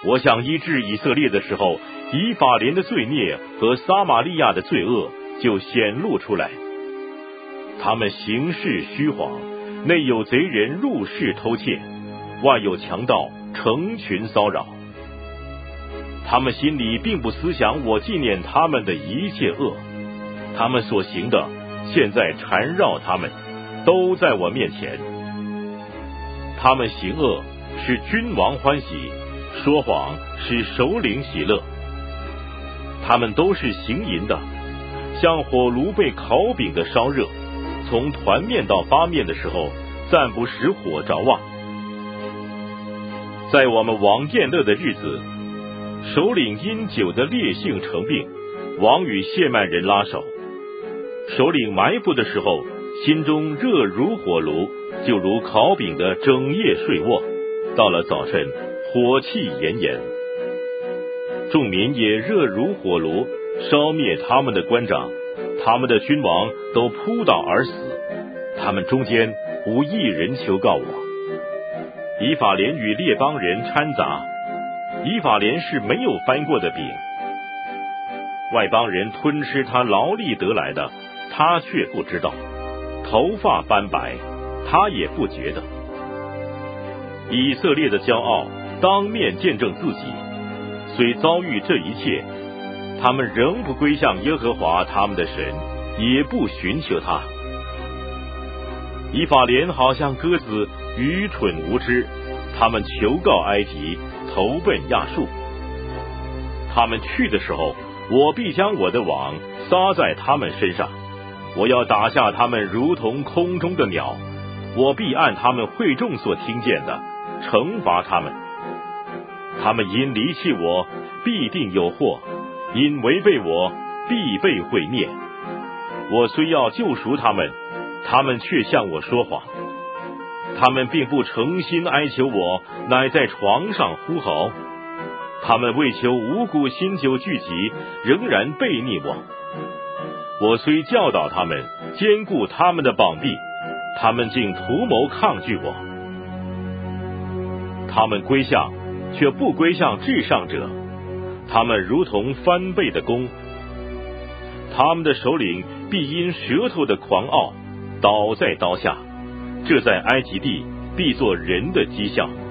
我想医治以色列的时候，以法莲的罪孽和撒玛利亚的罪恶就显露出来。他们行事虚谎，内有贼人入室偷窃，外有强盗成群骚扰。他们心里并不思想我纪念他们的一切恶，他们所行的现在缠绕他们，都在我面前。他们行恶使君王欢喜，说谎使首领喜乐。他们都是行淫的，像火炉被烤饼的烧热，从团面到发面的时候，暂不使火着旺。在我们王宴乐的日子，首领因酒的烈性成病，王与谢曼人拉手。首领埋伏的时候，心中热如火炉，就如烤饼的整夜睡卧，到了早晨火气炎炎。众民也热如火炉，烧灭他们的官长，他们的君王都扑倒而死，他们中间无一人求告我。以法莲与列邦人掺杂，以法莲是没有翻过的饼，外邦人吞吃他劳力得来的，他却不知道，头发斑白，他也不觉得。以色列的骄傲当面见证自己，虽遭遇这一切，他们仍不归向耶和华他们的神，也不寻求他。以法莲好像鸽子，愚蠢无知，他们求告埃及，投奔亚述。他们去的时候，我必将我的网撒在他们身上，我要打下他们如同空中的鸟，我必按他们会众所听见的惩罚他们。他们因离弃我，必定有祸；因违背我，必被毁灭。我虽要救赎他们，他们却向我说谎。他们并不诚心哀求我，乃在床上呼号。他们为求五谷新酒聚集，仍然悖逆我。我虽教导他们，坚固他们的膀臂，他们竟图谋抗拒我。他们归向，却不归向至上者，他们如同翻倍的弓。他们的首领必因舌头的狂傲倒在刀下，这在埃及地必作人的讥笑。